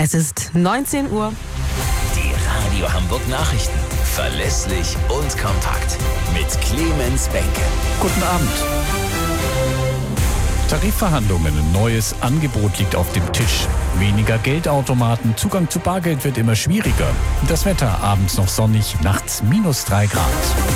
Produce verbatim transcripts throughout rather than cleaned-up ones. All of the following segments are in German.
Es ist neunzehn Uhr. Die Radio Hamburg Nachrichten. Verlässlich und kompakt. Mit Clemens Benke. Guten Abend. Tarifverhandlungen, ein neues Angebot liegt auf dem Tisch. Weniger Geldautomaten, Zugang zu Bargeld wird immer schwieriger. Das Wetter abends noch sonnig, nachts minus drei Grad.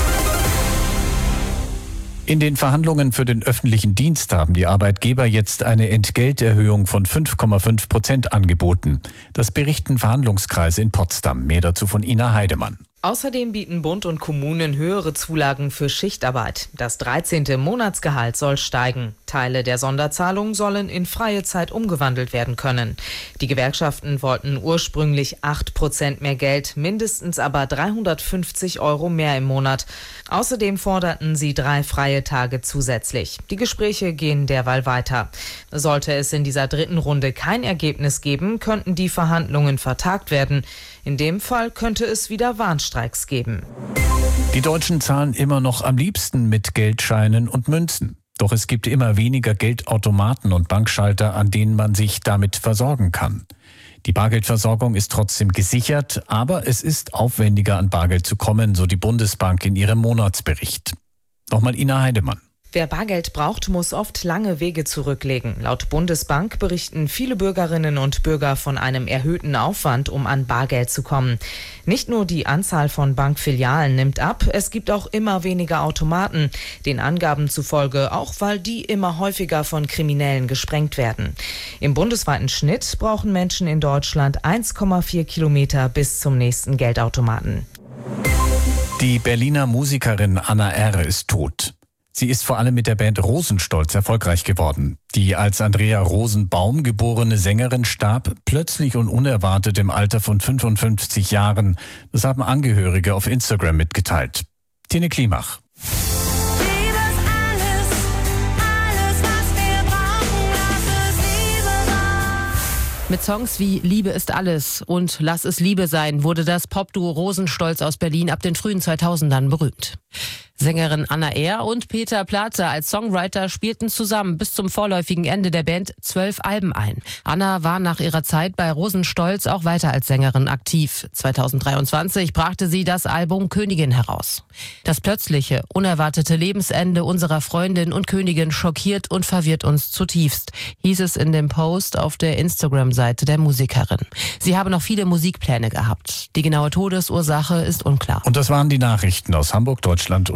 In den Verhandlungen für den öffentlichen Dienst haben die Arbeitgeber jetzt eine Entgelterhöhung von fünf Komma fünf Prozent angeboten. Das berichten Verhandlungskreise in Potsdam. Mehr dazu von Ina Heidemann. Außerdem bieten Bund und Kommunen höhere Zulagen für Schichtarbeit. Das dreizehnte Monatsgehalt soll steigen. Teile der Sonderzahlung sollen in freie Zeit umgewandelt werden können. Die Gewerkschaften wollten ursprünglich acht Prozent mehr Geld, mindestens aber dreihundertfünfzig Euro mehr im Monat. Außerdem forderten sie drei freie Tage zusätzlich. Die Gespräche gehen derweil weiter. Sollte es in dieser dritten Runde kein Ergebnis geben, könnten die Verhandlungen vertagt werden. In dem Fall könnte es wieder Warnstreiks geben. Die Deutschen zahlen immer noch am liebsten mit Geldscheinen und Münzen. Doch es gibt immer weniger Geldautomaten und Bankschalter, an denen man sich damit versorgen kann. Die Bargeldversorgung ist trotzdem gesichert, aber es ist aufwendiger, an Bargeld zu kommen, so die Bundesbank in ihrem Monatsbericht. Nochmal Ina Heidemann. Wer Bargeld braucht, muss oft lange Wege zurücklegen. Laut Bundesbank berichten viele Bürgerinnen und Bürger von einem erhöhten Aufwand, um an Bargeld zu kommen. Nicht nur die Anzahl von Bankfilialen nimmt ab, es gibt auch immer weniger Automaten. Den Angaben zufolge auch, weil die immer häufiger von Kriminellen gesprengt werden. Im bundesweiten Schnitt brauchen Menschen in Deutschland eins Komma vier Kilometer bis zum nächsten Geldautomaten. Die Berliner Musikerin Anna R. ist tot. Sie ist vor allem mit der Band Rosenstolz erfolgreich geworden. Die als Andrea Rosenbaum geborene Sängerin starb plötzlich und unerwartet im Alter von fünfundfünfzig Jahren. Das haben Angehörige auf Instagram mitgeteilt. Tine Klimach. Mit Songs wie Liebe ist alles und Lass es Liebe sein wurde das Popduo Rosenstolz aus Berlin ab den frühen zweitausendern berühmt. Sängerin Anna R. und Peter Plate als Songwriter spielten zusammen bis zum vorläufigen Ende der Band zwölf Alben ein. Anna war nach ihrer Zeit bei Rosenstolz auch weiter als Sängerin aktiv. zweitausenddreiundzwanzig brachte sie das Album Königin heraus. Das plötzliche, unerwartete Lebensende unserer Freundin und Königin schockiert und verwirrt uns zutiefst, hieß es in dem Post auf der Instagram-Seite der Musikerin. Sie habe noch viele Musikpläne gehabt. Die genaue Todesursache ist unklar. Und das waren die Nachrichten aus Hamburg, Deutschland